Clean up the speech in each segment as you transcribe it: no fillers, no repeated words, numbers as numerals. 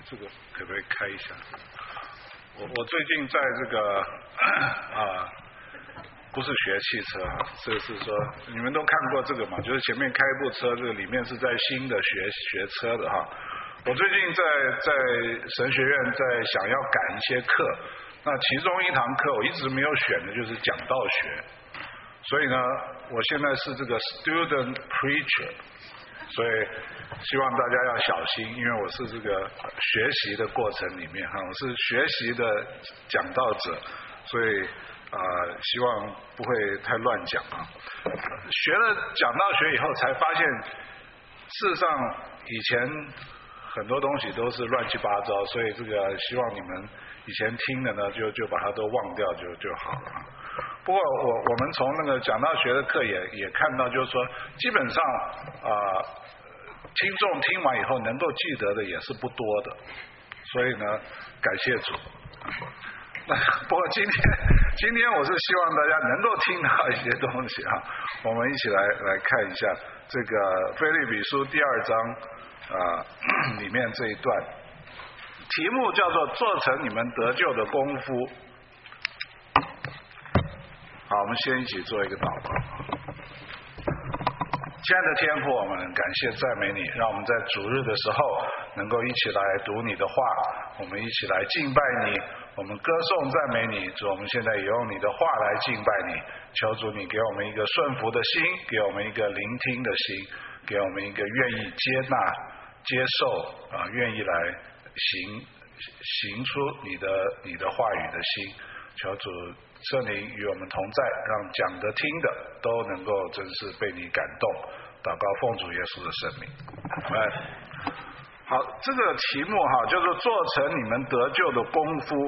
这个可不可以开一下？我最近在这个不是学汽车啊，这个是说你们都看过这个嘛，就是前面开一部车，这个里面是在新的学车的哈。我最近在神学院在想要赶一些课，那其中一堂课我一直没有选的就是讲道学，所以呢，我现在是这个 student preacher， 所以希望大家要小心，因为我是这个学习的过程里面哈，我是学习的讲道者，所以希望不会太乱讲啊。学了讲道学以后，才发现事实上以前很多东西都是乱七八糟，所以这个希望你们以前听的呢，就把它都忘掉就好了。不过我们从那个讲道学的课也看到，就是说基本上听众听完以后能够记得的也是不多的，所以呢，感谢主。不过今天我是希望大家能够听到一些东西啊，我们一起来看一下这个腓立比书第2章里面这一段，题目叫做做成你们得救的功夫。好，我们先一起做一个祷告。亲爱的天父，我们感谢赞美你，让我们在主日的时候能够一起来读你的话，我们一起来敬拜你，我们歌颂赞美你。主，我们现在也用你的话来敬拜你，求主你给我们一个顺服的心，给我们一个聆听的心，给我们一个愿意接纳接受愿意来行出你的话语的心。求主圣灵与我们同在，让讲的听的都能够真是被你感动。祷告奉主耶稣的圣名。好，这个题目叫做做成你们得救的功夫。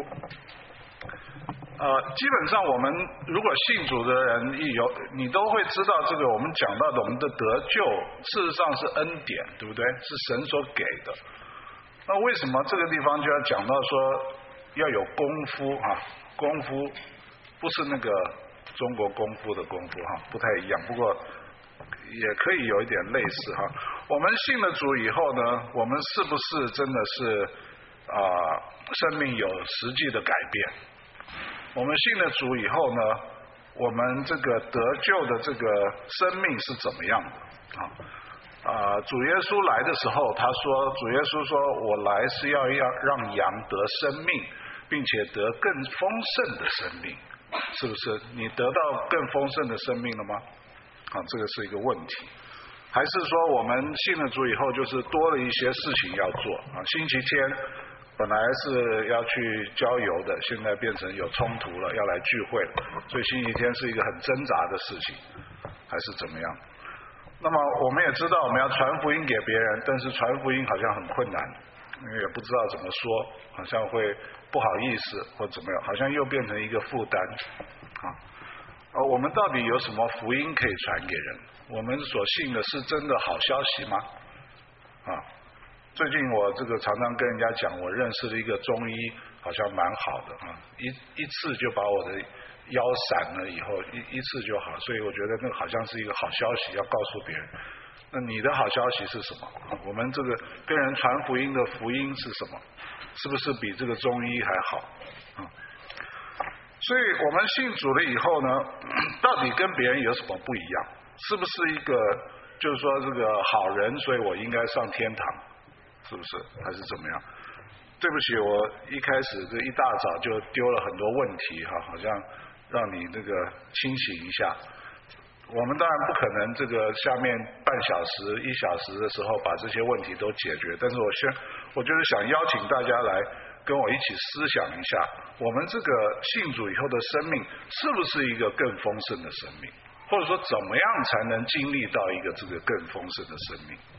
基本上我们如果信主的人你都会知道，这个我们讲到的我们的得救事实上是恩典，对不对？是神所给的。那为什么这个地方就要讲到说要有功夫功夫不是那个中国功夫的功夫不太一样，不过也可以有一点类似我们信了主以后呢，我们是不是真的是生命有实际的改变？我们信了主以后呢，我们这个得救的这个生命是怎么样的主耶稣来的时候，主耶稣说我来是要让羊得生命，并且得更丰盛的生命，是不是？你得到更丰盛的生命了吗？这个是一个问题。还是说我们信了主以后，就是多了一些事情要做星期天本来是要去郊游的，现在变成有冲突了，要来聚会了，所以星期天是一个很挣扎的事情，还是怎么样？那么我们也知道我们要传福音给别人，但是传福音好像很困难，因为也不知道怎么说，好像会不好意思或怎么样，好像又变成一个负担我们到底有什么福音可以传给人？我们所信的是真的好消息吗？最近我这个常常跟人家讲，我认识了一个中医，好像蛮好的一次就把我的腰闪了以后一次就好，所以我觉得那个好像是一个好消息，要告诉别人。那你的好消息是什么？我们这个跟人传福音的福音是什么？是不是比这个中医还好所以我们信主了以后呢，到底跟别人有什么不一样？是不是一个就是说这个好人，所以我应该上天堂，是不是？还是怎么样？对不起，我一开始这一大早就丢了很多问题好像让你这个清醒一下。我们当然不可能这个下面半小时1小时的时候把这些问题都解决，但是我就是想邀请大家来跟我一起思想一下，我们这个信主以后的生命是不是一个更丰盛的生命，或者说怎么样才能经历到一个这个更丰盛的生命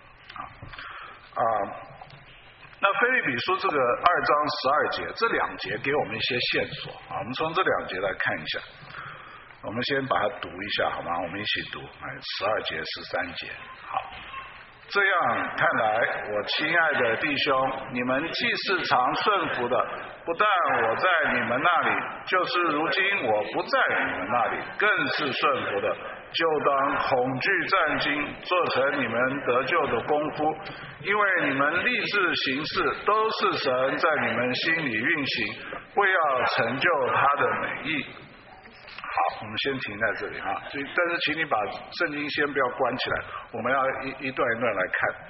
那腓立比书这个2章12节，这2节给我们一些线索我们从这2节来看一下。我们先把它读一下好吗？我们一起读12节13节。好，这样看来，我亲爱的弟兄，你们既是常顺服的， 不但我在你们那里，就是如今我不在你们那里，更是顺服的。就当恐惧战惊，做成你们得救的功夫，因为你们立志行事，都是神在你们心里运行，为要成就他的美意。好，我们先停在这里哈。但是请你把圣经先不要关起来，我们要一段一段来看。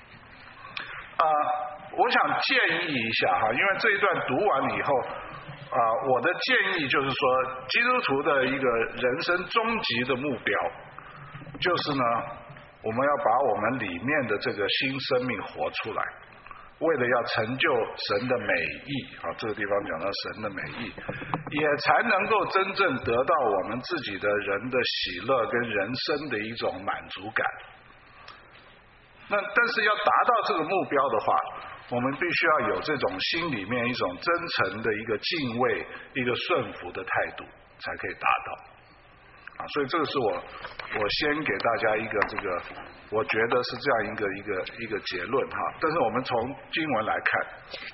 我想建议一下哈，因为这一段读完以后，我的建议就是说，基督徒的一个人生终极的目标，就是呢，我们要把我们里面的这个新生命活出来，为了要成就神的美意啊，这个地方讲到神的美意，也才能够真正得到我们自己的人的喜乐跟人生的一种满足感。但是要达到这个目标的话，我们必须要有这种心里面一种真诚的一个敬畏、一个顺服的态度，才可以达到。所以这个是我先给大家一个这个，我觉得是这样一个结论哈。但是我们从经文来看，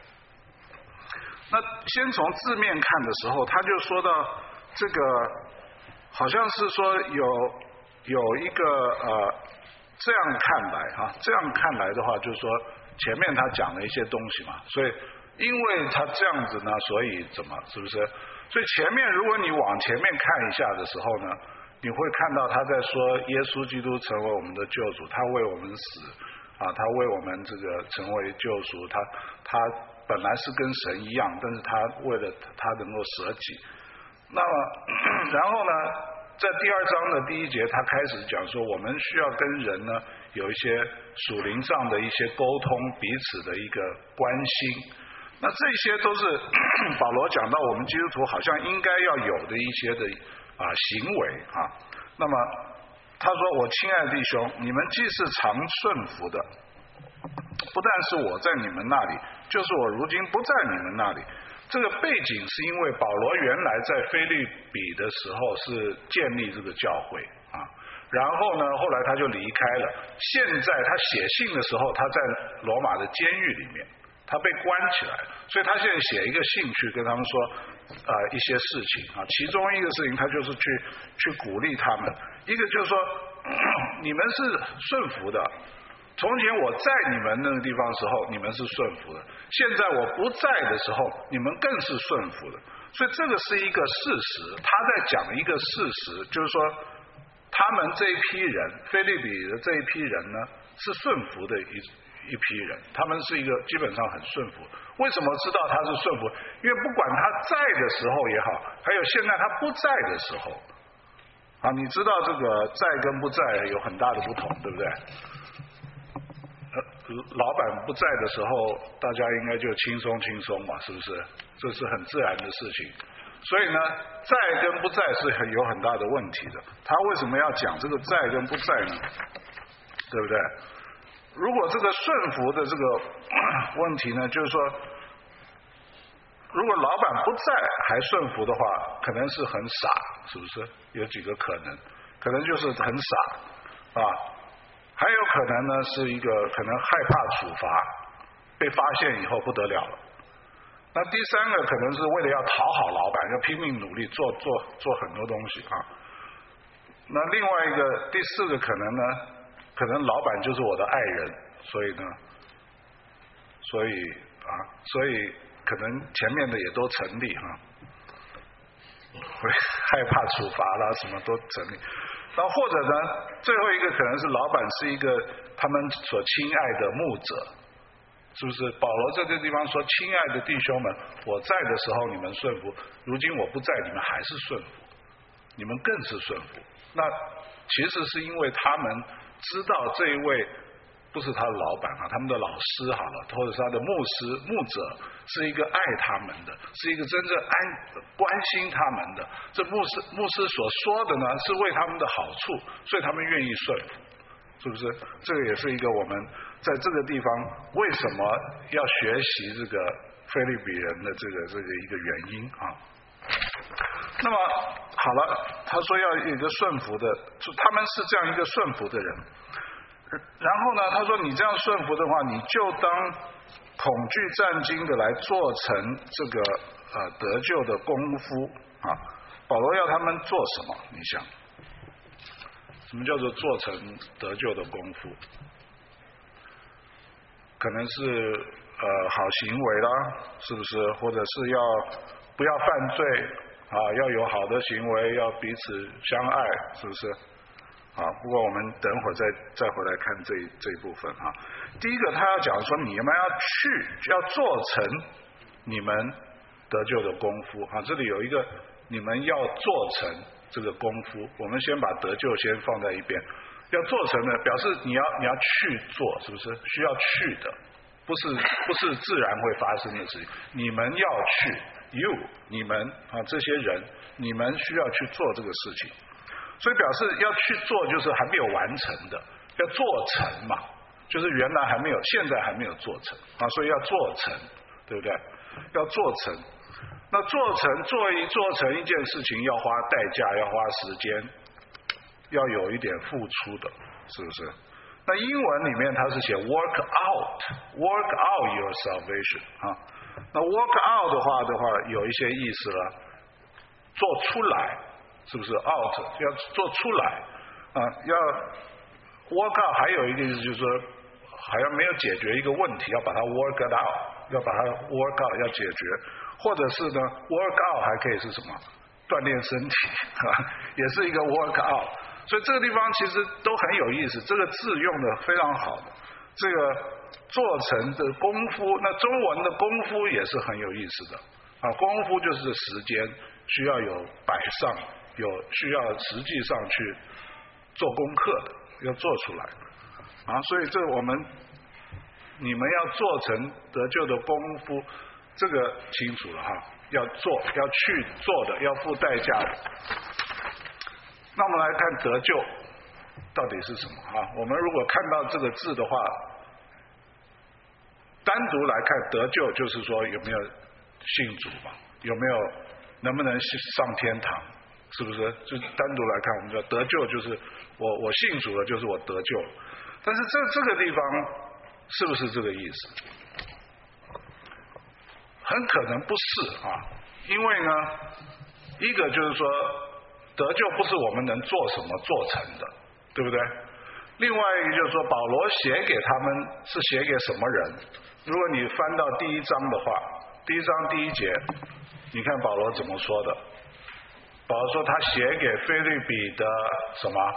那先从字面看的时候，他就说到这个，好像是说有一个这样看来哈，这样看来的话，就是说前面他讲了一些东西嘛，所以因为他这样子呢，所以怎么是不是？所以前面如果你往前面看一下的时候呢，你会看到他在说耶稣基督成为我们的救主，他为我们死啊，他为我们这个成为救赎，他本来是跟神一样，但是他为了他能够舍己。那么然后呢，在第2章的第1节，他开始讲说，我们需要跟人呢有一些属灵上的一些沟通，彼此的一个关心。那这些都是保罗讲到我们基督徒好像应该要有的一些的行为啊。那么他说，我亲爱的弟兄，你们既是常顺服的，不但是我在你们那里，就是我如今不在你们那里。这个背景是因为保罗原来在腓立比的时候是建立这个教会啊，然后呢，后来他就离开了。现在他写信的时候，他在罗马的监狱里面，他被关起来，所以他现在写一个信去跟他们说一些事情啊。其中一个事情，他就是去鼓励他们，一个就是说你们是顺服的。从前我在你们那个地方的时候，你们是顺服的；现在我不在的时候，你们更是顺服的。所以这个是一个事实，他在讲一个事实，就是说他们这一批人，腓立比的这一批人呢，是顺服的一批人，他们是一个基本上很顺服。为什么知道他是顺服？因为不管他在的时候也好，还有现在他不在的时候啊，你知道这个在跟不在有很大的不同，对不对？老板不在的时候，大家应该就轻松嘛，是不是？这是很自然的事情。所以呢，在跟不在是有很大的问题的。他为什么要讲这个在跟不在呢？对不对？如果这个顺服的这个问题呢，就是说，如果老板不在还顺服的话，可能是很傻，是不是？有几个可能就是很傻啊。还有可能呢，是一个可能害怕处罚，被发现以后不得了了。那第三个可能是为了要讨好老板，要拼命努力做很多东西啊。那另外一个第4个可能呢，可能老板就是我的爱人，所以可能前面的也都成立哈，会害怕处罚啦，什么都成立。然后或者呢，最后一个可能是老板是一个他们所亲爱的牧者，是不是？保罗在这个地方说，亲爱的弟兄们，我在的时候你们顺服，如今我不在，你们还是顺服，你们更是顺服。那其实是因为他们知道这一位不是他的老板啊，他们的老师好了，或者是他的牧者是一个爱他们的，是一个真正关心他们的。这牧师所说的呢，是为他们的好处，所以他们愿意顺服，是不是？这个也是一个我们在这个地方为什么要学习这个腓立比人的这个一个原因啊。那么好了，他说要有一个顺服的，他们是这样一个顺服的人。 然后呢，他说你这样顺服的话，你就当恐惧战惊的来做成这个得救的功夫啊。保罗要他们做什么？你想，什么叫做做成得救的功夫？可能是好行为啦，是不是？或者是要不要犯罪啊？要有好的行为，要彼此相爱，是不是？啊，不过我们等会儿再回来看这一部分啊。第一个，他要讲说，你们要做成你们得救的功夫啊。这里有一个，你们要做成这个功夫。我们先把得救先放在一边，要做成呢，表示你要去做，是不是？需要去的，不是自然会发生的事情。你们要去 ，you 你们啊这些人，你们需要去做这个事情。所以表示要去做，就是还没有完成的，要做成嘛，就是原来还没有，现在还没有做成啊，所以要做成，对不对？要做成，那做成一件事情要花代价，要花时间，要有一点付出的，是不是？那英文里面它是写 work out your salvation 啊，那 work out 的话有一些意思了，做出来。是不是 out 要做出来啊？要 work out 还有一个意思就是说，好像没有解决一个问题，要把它 work it out， 要把它 work out 要解决，或者是呢 work out 还可以是什么？锻炼身体啊，也是一个 work out。所以这个地方其实都很有意思，这个字用的非常好的。这个做成的功夫，那中文的功夫也是很有意思的啊。功夫就是时间，需要有摆上。需要实际上去做功课的，要做出来啊！所以这你们要做成得救的功夫，这个清楚了哈，要做，要去做的，要付代价的。那我们来看得救到底是什么啊？我们如果看到这个字的话，单独来看得救，就是说有没有信主嘛？能不能上天堂？是不是？就单独来看，我们叫得救，就是我信主了，就是我得救了。但是这个地方是不是这个意思？很可能不是啊，因为呢，一个就是说得救不是我们能做什么做成的，对不对？另外一个就是说，保罗写给他们是写给什么人？如果你翻到第1章的话，第1章第1节，你看保罗怎么说的？保罗说他写给腓立比的什么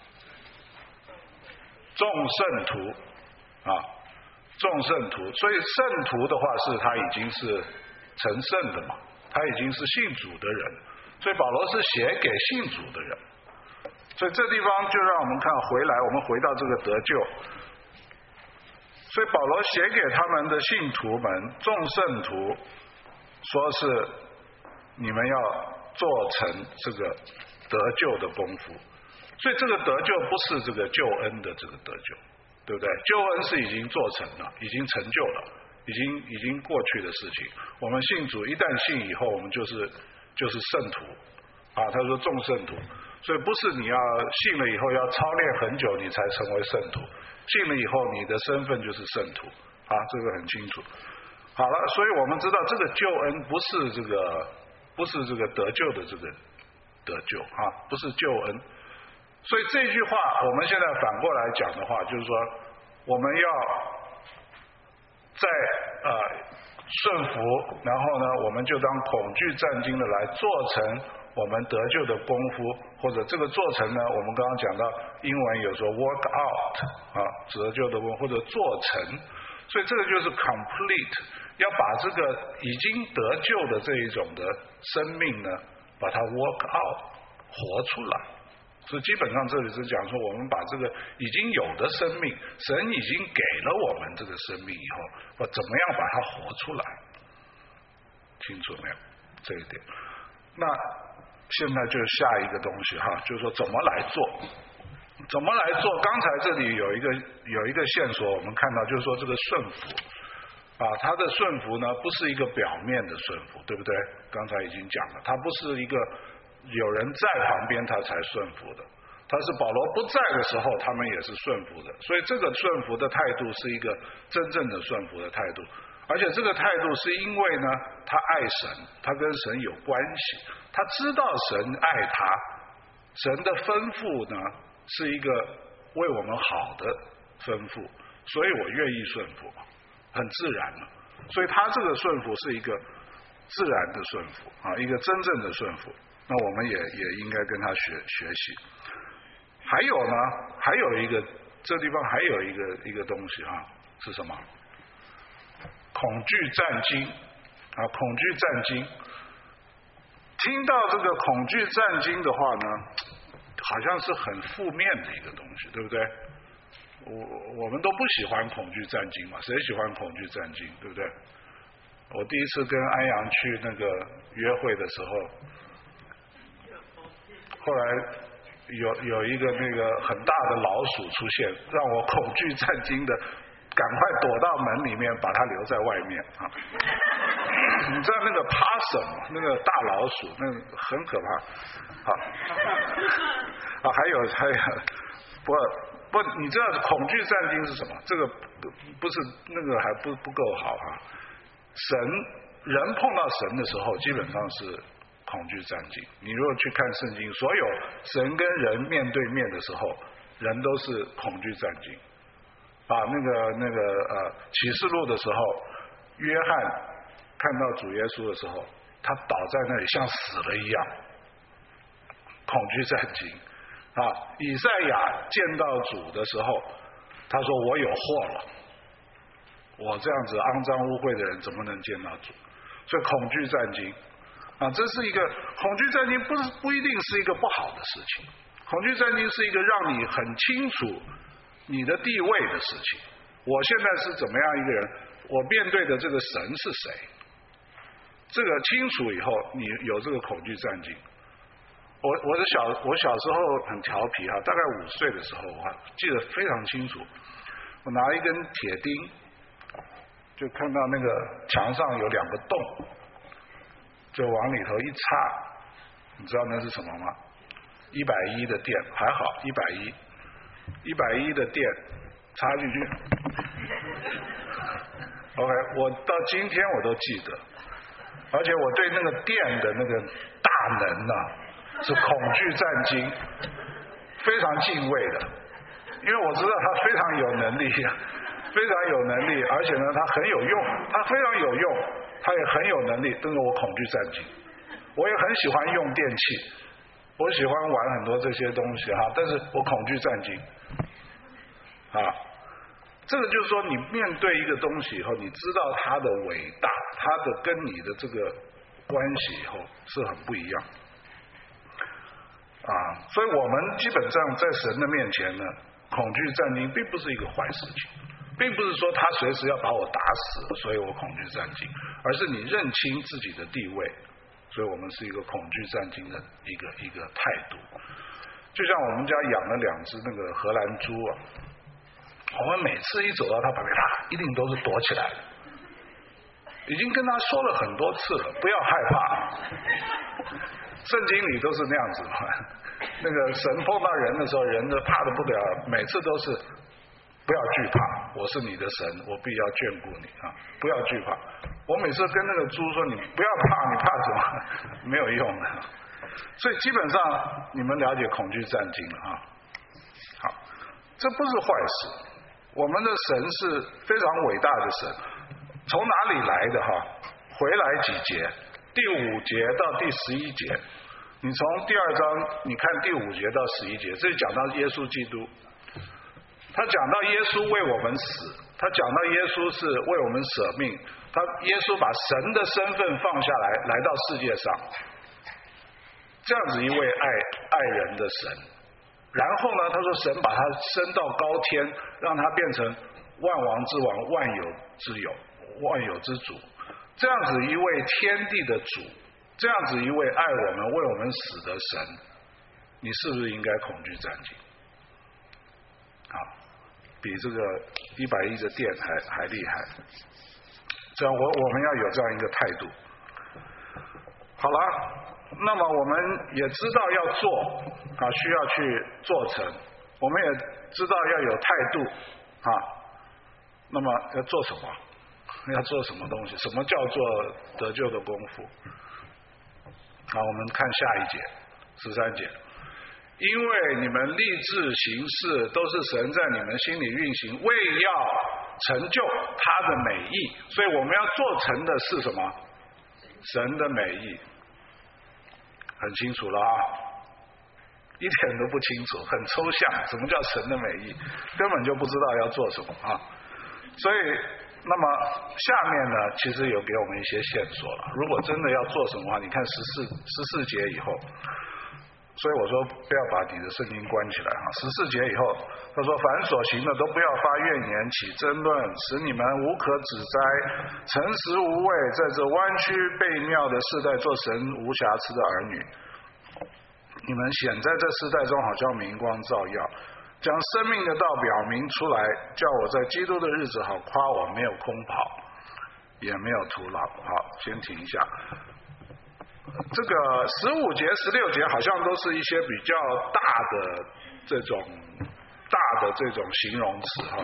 众圣徒啊，众圣徒。所以圣徒的话是他已经是成圣的嘛，他已经是信主的人，所以保罗是写给信主的人。所以这地方就让我们看我们回到这个得救。所以保罗写给他们的信徒们众圣徒，说是你们要做成这个得救的功夫。所以这个得救不是这个救恩的这个得救，对不对？救恩是已经做成了，已经成就了，已经过去的事情。我们信主一旦信以后，我们就是圣徒啊。他说众圣徒，所以不是你要信了以后要操练很久你才成为圣徒，信了以后你的身份就是圣徒啊，这个很清楚。好了，所以我们知道这个救恩不是这个得救的这个得救啊，不是救恩。所以这句话我们现在反过来讲的话，就是说我们要在顺服，然后呢我们就当恐惧战惊的来做成我们得救的功夫，或者这个做成呢，我们刚刚讲到英文有说 work out 啊，得救的功夫或者做成，所以这个就是 complete， 要把这个已经得救的这一种的生命呢，把它 work out 活出来。所以基本上这里是讲说，我们把这个已经有的生命，神已经给了我们这个生命以后，我怎么样把它活出来？清楚没有？这一点。那现在就下一个东西哈，就是说怎么来做？怎么来做？刚才这里有一个线索，我们看到就是说这个顺服啊，它的顺服呢不是一个表面的顺服，对不对？刚才已经讲了，它不是一个有人在旁边他才顺服的， 他是保罗不在的时候，他们也是顺服的。所以这个顺服的态度是一个真正的顺服的态度，而且这个态度是因为呢，他爱神，他跟神有关系，他知道神爱他，神的吩咐呢是一个为我们好的吩咐，所以我愿意顺服，很自然了。所以他这个顺服是一个自然的顺服啊，一个真正的顺服。那我们也应该跟他学习。还有呢，还有一个这地方还有一个东西啊，是什么？恐惧战惊啊，恐惧战惊。听到这个恐惧战惊的话呢，好像是很负面的一个东西，对不对？我们都不喜欢恐惧战惊嘛，谁喜欢恐惧战惊，对不对？我第一次跟安阳去那个约会的时候，后来有一个那个很大的老鼠出现，让我恐惧战惊的赶快躲到门里面，把它留在外面啊！你知道那个 possum 那个大老鼠，那个很可怕啊！还有，不，你知道恐惧战惊是什么？这个不是那个还不够好啊！人碰到神的时候，基本上是恐惧战惊。你如果去看圣经，所有神跟人面对面的时候，人都是恐惧战惊。那个启示录的时候，约翰看到主耶稣的时候，他倒在那里像死了一样，恐惧战惊。以赛亚见到主的时候，他说我有祸了，我这样子肮脏污秽的人怎么能见到主？所以恐惧战惊这是一个恐惧战惊，不一定是一个不好的事情。恐惧战惊是一个让你很清楚你的地位的事情。我现在是怎么样一个人？我面对的这个神是谁？这个清楚以后，你有这个恐惧战惊。我小时候很调皮大概5岁的时候，我记得非常清楚。我拿一根铁钉，就看到那个墙上有2个洞，就往里头一插，你知道那是什么吗？110的电，还好110的电插进去。OK， 我到今天我都记得，而且我对那个电的那个大能是恐惧战惊，非常敬畏的，因为我知道他非常有能力，非常有能力，而且呢他很有用，他非常有用，他也很有能力，但是我恐惧战惊。我也很喜欢用电器，我喜欢玩很多这些东西但是我恐惧战惊这个就是说，你面对一个东西以后，你知道它的伟大，它的跟你的这个关系以后是很不一样所以我们基本上在神的面前呢，恐惧战惊并不是一个坏事情，并不是说他随时要把我打死，所以我恐惧战惊，而是你认清自己的地位，所以我们是一个恐惧战惊的一个态度。就像我们家养了2只那个荷兰猪我们每次一走到它旁边，它一定都是躲起来的。已经跟他说了很多次了，不要害怕。圣经里都是那样子嘛。那个神碰到人的时候，人都怕得不得了，每次都是不要惧怕，我是你的神，我必要眷顾你不要惧怕。我每次跟那个猪说，你不要怕，你怕什么？没有用的。所以基本上你们了解恐惧战惊了好，这不是坏事。我们的神是非常伟大的神，从哪里来的回来几节，第5节到第11节，你从第2章你看第5节到11节，这里讲到耶稣基督，他讲到耶稣为我们死，他讲到耶稣是为我们舍命，耶稣把神的身份放下来到世界上，这样子一位爱人的神。然后呢，他说神把他升到高天，让他变成万王之王，万有之有，万有之主，这样子一位天地的主，这样子一位爱我们为我们死的神，你是不是应该恐惧战惊比这个110的电还厉害。这样我们要有这样一个态度。好了， 那么我们也知道要做啊，需要去做成，我们也知道要有态度啊。那么要做什么？要做什么东西？什么叫做得救的功夫？好，我们看下一节13节。因为你们立志行事都是神在你们心里运行，为要成就他的美意，所以我们要做成的是什么？神的美意。很清楚了啊，一点都不清楚，很抽象。什么叫神的美意？根本就不知道要做什么啊。所以那么下面呢，其实有给我们一些线索了。如果真的要做什么的话，你看14节以后，所以我说不要把你的圣经关起来啊。14节以后，他说凡所行的都不要发怨言，起争论，使你们无可指摘，诚实无畏，在这弯曲悖谬的世代做神无瑕疵的儿女。你们显在这世代中好像明光照耀，将生命的道表明出来，叫我在基督的日子好夸我没有空跑，也没有徒劳。好，先停一下。这个15节16节好像都是一些比较大的这种形容词哈，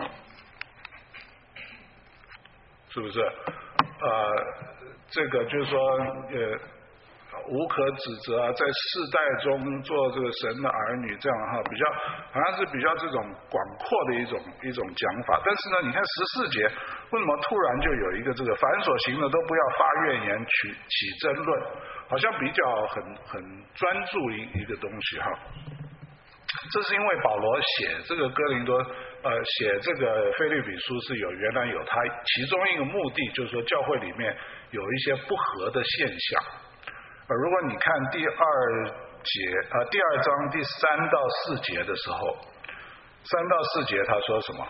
是不是？这个就是说无可指责啊，在世代中做这个神的儿女，这样哈，比较好像是比较这种广阔的一种讲法。但是呢，你看14节为什么突然就有一个这个凡所行的都不要发怨言，起争论，好像比较很专注一个东西哈。这是因为保罗写这个哥林多写这个腓立比书是原来有他其中一个目的，就是说教会里面有一些不合的现象。如果你看第2章第3到4节的时候，3到4节他说什么？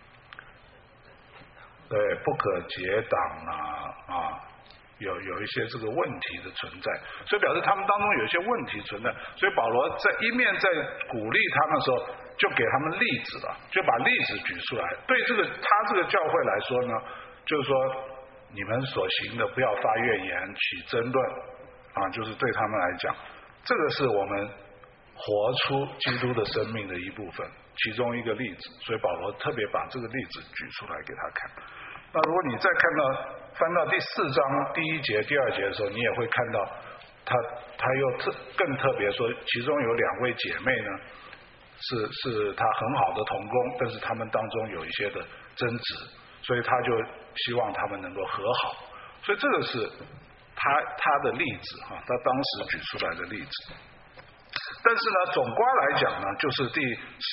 对，不可结党有一些这个问题的存在，所以表示他们当中有一些问题存在。所以保罗在一面在鼓励他们的时候，就给他们例子了，就把例子举出来。对他这个教会来说呢，就是说你们所行的不要发怨言，起争论啊，就是对他们来讲，这个是我们活出基督的生命的一部分，其中一个例子。所以保罗特别把这个例子举出来给他看。那如果你再翻到第4章第1节第2节的时候，你也会看到他又更特别说，其中有2位姐妹呢是他很好的同工，但是他们当中有一些的争执，所以他就希望他们能够和好。所以这个是他的例子哈，他当时举出来的例子。但是呢，总括来讲呢，就是第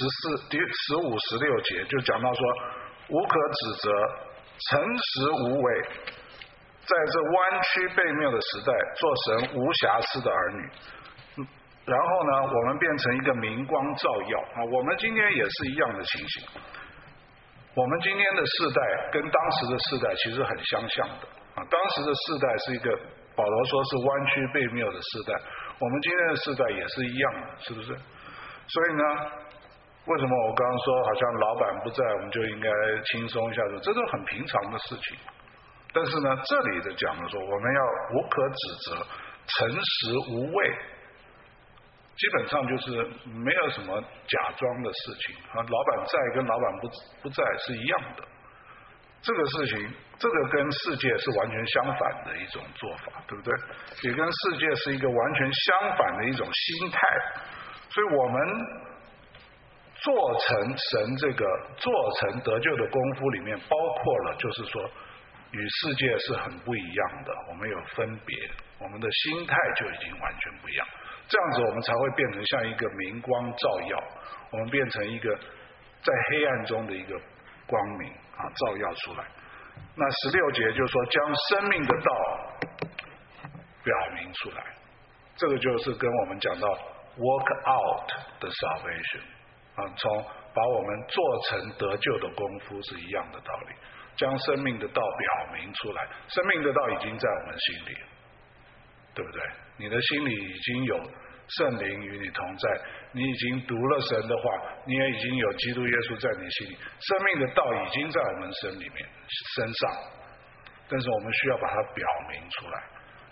15、16节就讲到说，无可指责，诚实无伪，在这弯曲悖谬的时代，做神无瑕疵的儿女。然后呢，我们变成一个明光照耀啊！我们今天也是一样的情形。我们今天的世代跟当时的世代其实很相像的啊！当时的世代是一个保罗说是弯曲悖谬的世代，我们今天的世代也是一样的，是不是？所以呢，为什么我刚刚说好像老板不在，我们就应该轻松一下子？这都很平常的事情。但是呢，这里的讲的说，我们要无可指责，诚实无畏。基本上就是没有什么假装的事情啊，老板在跟老板不在是一样的。这个事情，这个跟世界是完全相反的一种做法，对不对？也跟世界是一个完全相反的一种心态。所以我们做成神这个做成得救的功夫里面，包括了就是说与世界是很不一样的，我们有分别，我们的心态就已经完全不一样。这样子我们才会变成像一个明光照耀，我们变成一个在黑暗中的一个光明啊，照耀出来。那16节就是说将生命的道表明出来，这个就是跟我们讲到 work out 的 salvation 啊，从把我们做成得救的功夫是一样的道理，将生命的道表明出来。生命的道已经在我们心里，对不对？你的心里已经有圣灵与你同在，你已经读了神的话，你也已经有基督耶稣在你心里，生命的道已经在我们身上，但是我们需要把它表明出来。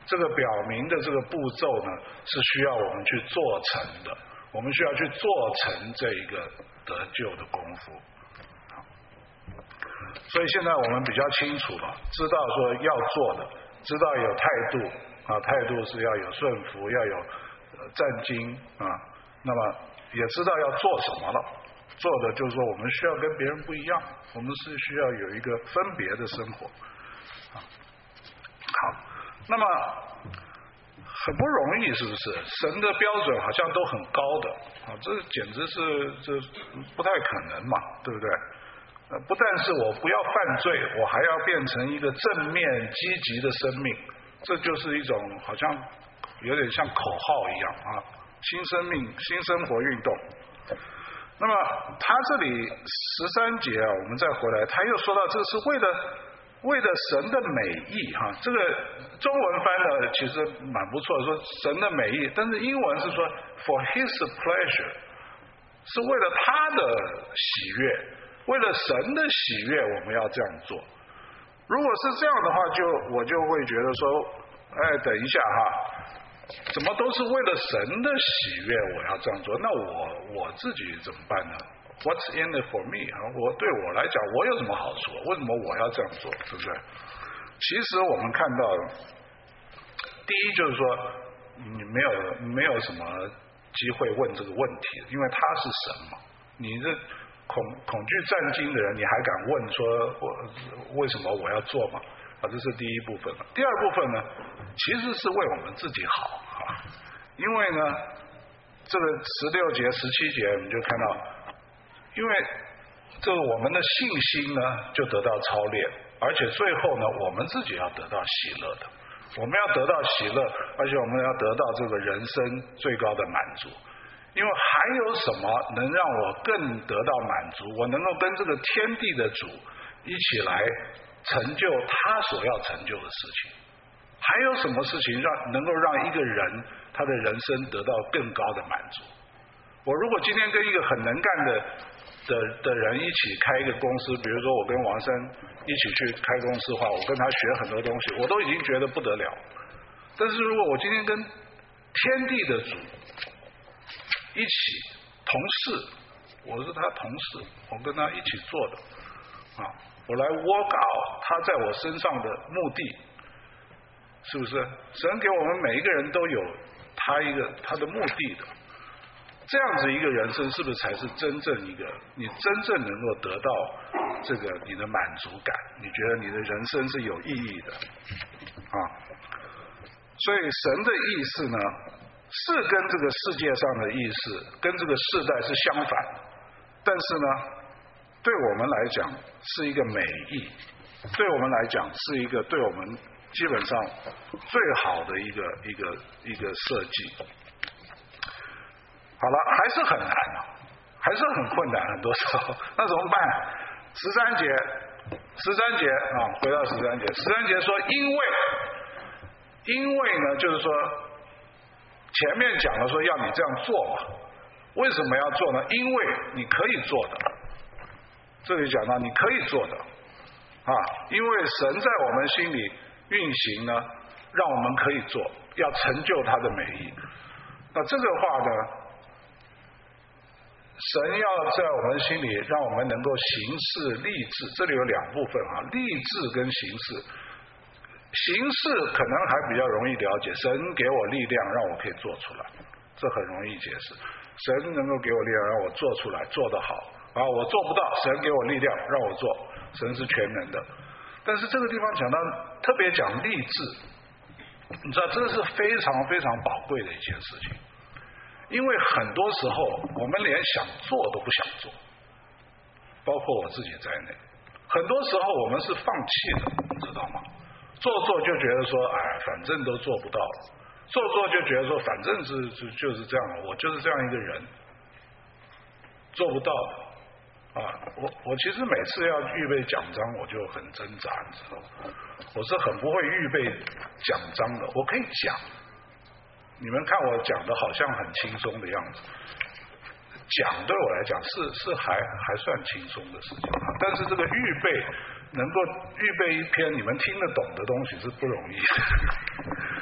这个表明的这个步骤呢，是需要我们去做成的，我们需要去做成这一个得救的功夫。所以现在我们比较清楚了，知道说要做的，知道有态度啊，态度是要有顺服，要有战兢啊，那么也知道要做什么了。做的就是说我们需要跟别人不一样，我们是需要有一个分别的生活。好，那么很不容易，是不是？神的标准好像都很高的啊，这简直是不太可能嘛，对不对？不但是我不要犯罪，我还要变成一个正面积极的生命，这就是一种好像有点像口号一样啊，新生命、新生活运动。那么他这里13节啊，我们再回来，他又说到这个是为了神的美意哈，这个中文翻的其实蛮不错，说神的美意，但是英文是说 for His pleasure， 是为了他的喜悦，为了神的喜悦，我们要这样做。如果是这样的话，我就会觉得说，哎，等一下哈，怎么都是为了神的喜悦，我要这样做，那我自己怎么办呢？What's in it for me？ 对我来讲，我有什么好处？为什么我要这样做？对不对？其实我们看到，第一就是说，你没有什么机会问这个问题，因为他是神嘛。你这恐惧战兢的人，你还敢问说为什么我要做吗？啊，这是第一部分。第二部分呢，其实是为我们自己好啊，因为呢，这个16节、17节我们就看到。因为这个我们的信心呢就得到操练，而且最后呢我们自己要得到喜乐的，我们要得到喜乐，而且我们要得到这个人生最高的满足。因为还有什么能让我更得到满足？我能够跟这个天地的主一起来成就他所要成就的事情。还有什么事情能够让一个人他的人生得到更高的满足？我如果今天跟一个很能干的人一起开一个公司，比如说我跟王生一起去开公司的话，我跟他学很多东西，我都已经觉得不得了。但是如果我今天跟天地的主一起同事，我是他同事，我跟他一起做的啊，我来 work out 他在我身上的目的，是不是？神给我们每一个人都有他的目的的。这样子一个人生是不是才是真正一个你真正能够得到这个你的满足感？你觉得你的人生是有意义的啊？所以神的意思呢，是跟这个世界上的意思跟这个世代是相反的，但是呢，对我们来讲是一个美意，对我们来讲是一个对我们基本上最好的一个设计。好了，还是很难啊，还是很困难，很多时候，那怎么办？13节啊，回到13节说，因为呢，就是说前面讲了说要你这样做嘛，为什么要做呢？因为你可以做的，这里讲到你可以做的啊，因为神在我们心里运行呢，让我们可以做，要成就他的美意。那这个话呢，神要在我们心里让我们能够行事立志，这里有2部分啊，立志跟行事。行事可能还比较容易了解，神给我力量让我可以做出来，这很容易解释。神能够给我力量让我做出来，做得好啊，我做不到，神给我力量让我做，神是全能的。但是这个地方讲到特别讲立志，你知道这是非常非常宝贵的一件事情，因为很多时候我们连想做都不想做，包括我自己在内，很多时候我们是放弃的，你知道吗？做就觉得说，哎，反正都做不到，做就觉得说，反正就是这样，我就是这样一个人，做不到的啊。我其实每次要预备奖章，我就很挣扎，你知道吗？我是很不会预备奖章的，我可以讲，你们看我讲的好像很轻松的样子，讲对我来讲是还算轻松的事情啊，但是这个预备能够预备一篇你们听得懂的东西是不容易的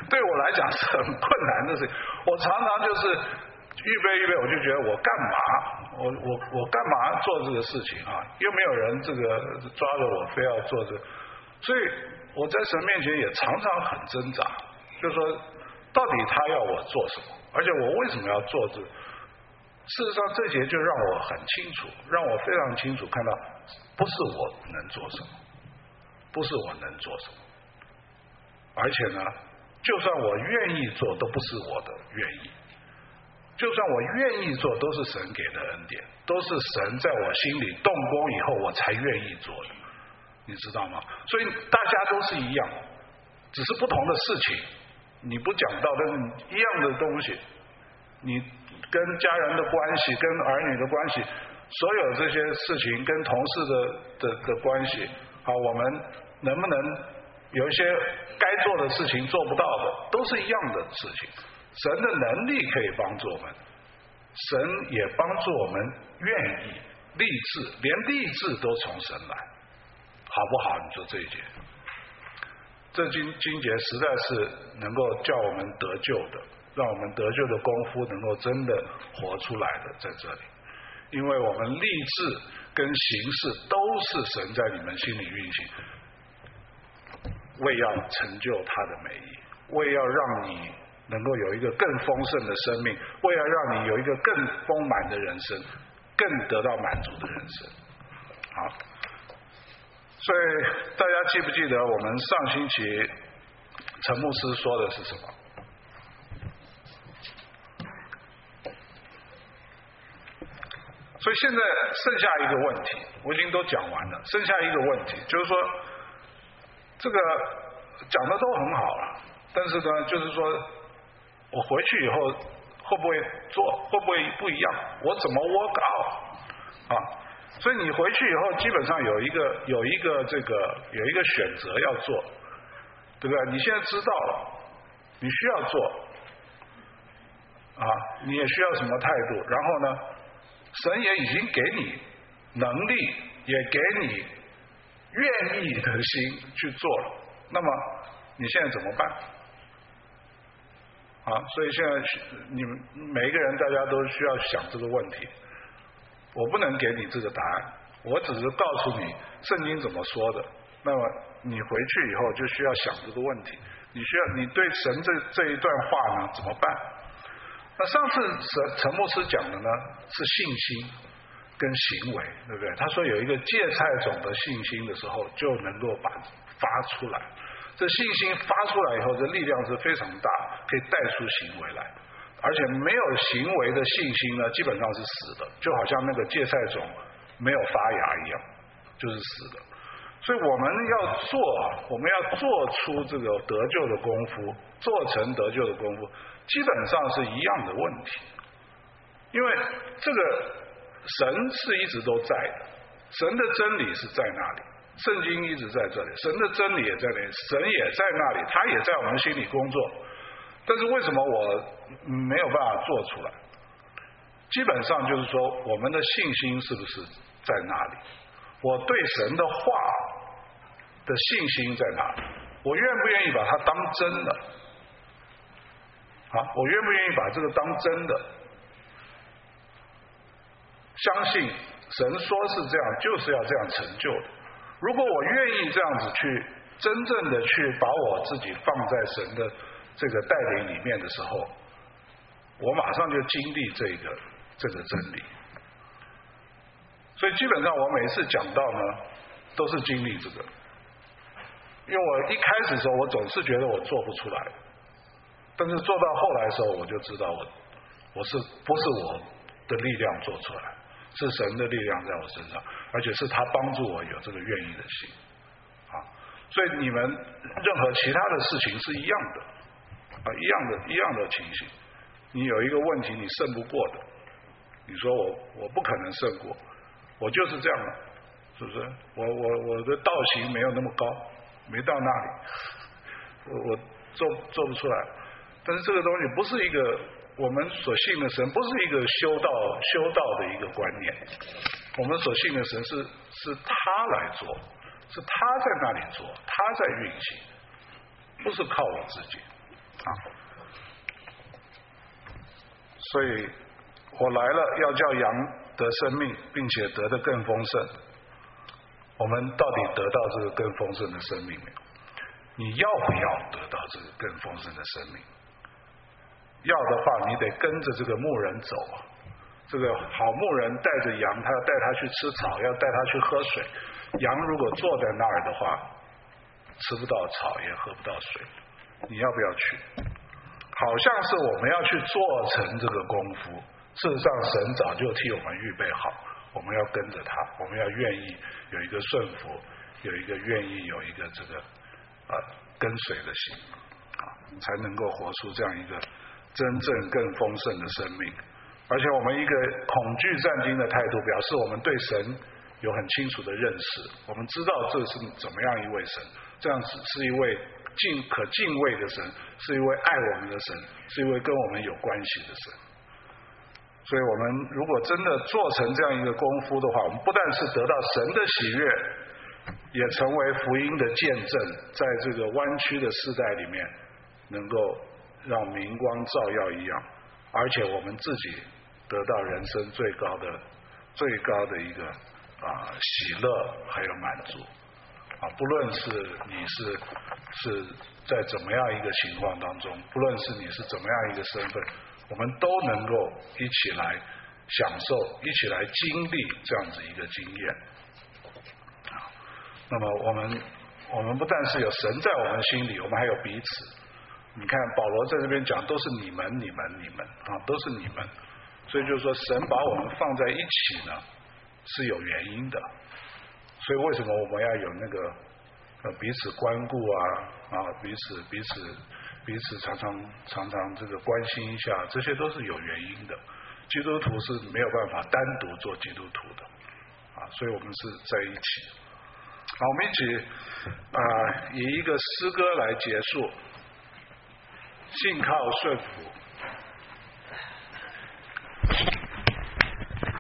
对我来讲是很困难的事情。我常常就是预备，我就觉得我干嘛？我干嘛做这个事情啊？又没有人这个抓着我非要做这个，所以我在神面前也常常很挣扎，就是说到底他要我做什么，而且我为什么要做这个？事实上这节就让我很清楚，让我非常清楚看到，不是我能做什么，不是我能做什么，而且呢，就算我愿意做，都不是我的愿意。就算我愿意做，都是神给的恩典，都是神在我心里动工以后我才愿意做的，你知道吗？所以大家都是一样，只是不同的事情。你不讲到的一样的东西，你跟家人的关系，跟儿女的关系，所有这些事情跟同事的关系，好，我们能不能有一些该做的事情做不到的，都是一样的事情。神的能力可以帮助我们，神也帮助我们愿意立志，连立志都从神来，好不好？你说这一节，这经节实在是能够叫我们得救的，让我们得救的功夫能够真的活出来的，在这里，因为我们立志跟行事都是神在你们心里运行，为要成就他的美意，为要让你能够有一个更丰盛的生命，为了让你有一个更丰满的人生，更得到满足的人生。好，所以大家记不记得我们上星期陈牧师说的是什么？所以现在剩下一个问题，我已经都讲完了，剩下一个问题就是说，这个讲的都很好了，但是呢，就是说我回去以后会不会做，会不会不一样？我怎么 work out 啊？所以你回去以后，基本上有一个选择要做，对不对？你现在知道了，你需要做啊，你也需要什么态度？然后呢，神也已经给你能力，也给你愿意的心去做了。那么你现在怎么办？啊，所以现在你们每一个人，大家都需要想这个问题。我不能给你这个答案，我只是告诉你圣经怎么说的。那么你回去以后就需要想这个问题，你对神这一段话呢怎么办？那上次陈牧师讲的呢是信心跟行为，对不对？他说有一个芥菜种的信心的时候，就能够发出来。这信心发出来以后，这力量是非常大，可以带出行为来。而且没有行为的信心呢，基本上是死的，就好像那个芥菜种没有发芽一样，就是死的。所以我们要做出这个得救的功夫，做成得救的功夫，基本上是一样的问题。因为这个神是一直都在的，神的真理是在那里，圣经一直在这里，神的真理也在那里，神也在那里，他也在我们心里工作。但是为什么我没有办法做出来？基本上就是说，我们的信心是不是在那里？我对神的话的信心在哪里？我愿不愿意把它当真的？我愿不愿意把这个当真的？相信神说是这样，就是要这样成就的。如果我愿意这样子去真正的去把我自己放在神的这个带领里面的时候，我马上就经历这个真理。所以基本上我每次讲到呢，都是经历这个。因为我一开始的时候，我总是觉得我做不出来，但是做到后来的时候，我就知道我是不是我的力量做出来，是神的力量在我身上，而且是他帮助我有这个愿意的心。所以你们任何其他的事情是一样的。一样的情形，你有一个问题你胜不过的，你说我不可能胜过，我就是这样的，是不是？我的道行没有那么高，没到那里，我做不出来。但是这个东西不是一个我们所信的神，不是一个修道的一个观念。我们所信的神是他来做，是他在那里做，他在运行，不是靠我自己。 所以我来了要叫羊得生命，并且得的更丰盛。我们到底得到这个更丰盛的生命没有？你要不要得到这个更丰盛的生命？要的话，你得跟着这个牧人走啊。这个好牧人带着羊，他要带他去吃草，要带他去喝水。羊如果坐在那儿的话，吃不到草也喝不到水。你要不要去？好像是我们要去做成这个功夫，事实上神早就替我们预备好，我们要跟着他，我们要愿意有一个顺服，有一个愿意有一个这个跟随的心才能够活出这样一个真正更丰盛的生命。而且我们一个恐惧战惊的态度，表示我们对神有很清楚的认识，我们知道这是怎么样一位神，这样子是一位可敬畏的神，是一位爱我们的神，是一位跟我们有关系的神。所以我们如果真的做成这样一个功夫的话，我们不但是得到神的喜悦，也成为福音的见证，在这个弯曲的世代里面能够让明光照耀一样，而且我们自己得到人生最高的一个喜乐还有满足不论是你是在怎么样一个情况当中，不论是你是怎么样一个身份，我们都能够一起来享受，一起来经历这样子一个经验那么我们不但是有神在我们心里，我们还有彼此。你看保罗在这边讲都是你们都是你们，所以就是说神把我们放在一起呢是有原因的。所以为什么我们要有那个彼此关顾彼此常常这个关心一下，这些都是有原因的。基督徒是没有办法单独做基督徒的所以我们是在一起。好，我们一起以一个诗歌来结束。信靠顺服。